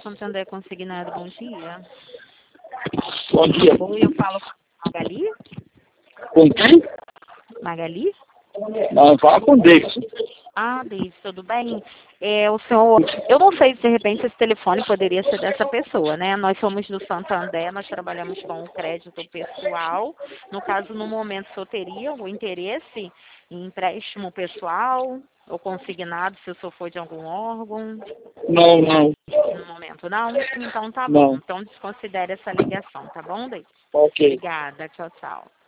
Santander Consignado, bom dia. Bom dia. Oi, eu falo com a Magali? Com quem? Magali? Não, fala com o Davidson. Ah, Deise, tudo bem? O senhor, eu não sei se de repente esse telefone poderia ser dessa pessoa, né? Nós somos do Santander, nós trabalhamos com o crédito pessoal. No caso, no momento, o senhor teria o interesse em empréstimo pessoal ou consignado, se o senhor for de algum órgão? Não, não, No momento, não? Então tá bom. não. Então desconsidere essa ligação, tá bom, Deise? Ok. Obrigada, tchau, tchau.